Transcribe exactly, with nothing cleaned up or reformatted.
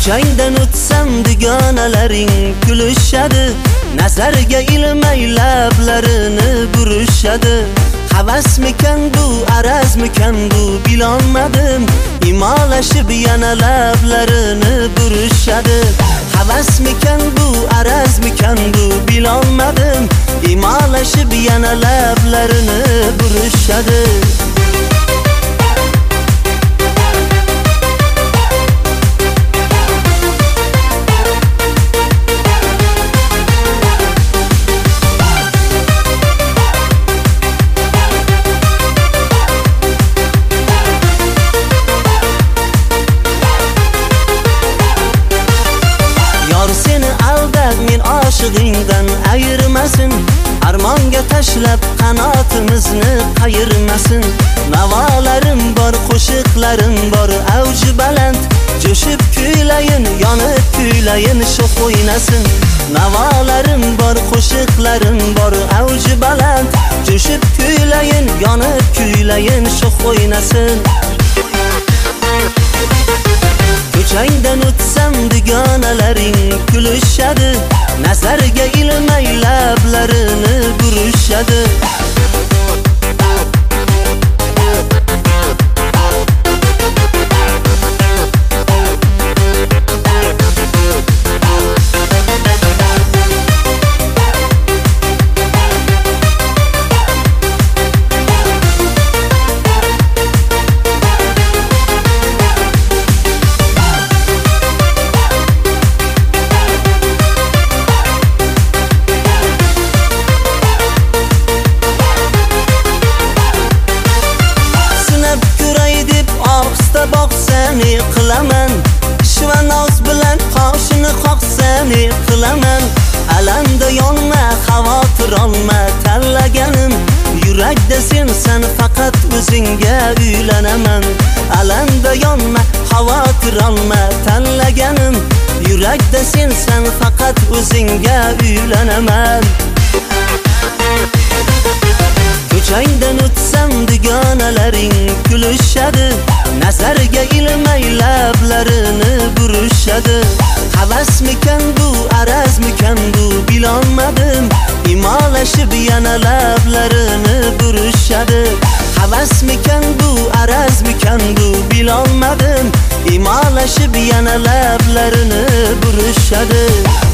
Ko'changdan o'tsam dugonalaring kulishadi, nazarga ilmay lablarini burishadi. Havasmikan bu, arazmikan bu bilolmadim, imolashib yana lablarini burishadi. Havasmikan bu, arazmikan bu bilolmadim, imolashib yana lablarini burishadi. Men oshig'ingdan ayirmasin, armonga tashlab qanotimizni qayirmasin. Navolarim bor, qo'shiqlarim bor, avji baland, jo'shib kuylayin, yonib kuylayin, sho'x o'ynasin. Navolarim bor, qo'shiqlarim bor, avji baland, jo'shib kuylayin, yonib kuylayin, sho'x o'ynasin. Ko'changdan o'tsam dugonalaring kulishadi, nazarga ilmay lablarini burishadi. Boqsani qilaman, shvanoz bilan qoshini qoqsani qilaman. Alanda yonma, xavotir olma, tanlaganim yurakda sensan, faqat o'zingga uylanaman. Alanda yonma, xavotir olma, tanlaganim yurakda sensan, faqat o'zingga uylanaman. Ko'changdan o'tsam dugonalaring kulishadi, nazarga ilmay lablarini burishadi. Havasmikan bu, arazmikan bu bilolmadim, imolashib yana lablarini burishadi. Havasmikan bu, arazmikan bu bilolmadim, imolashib yana lablarini burishadi.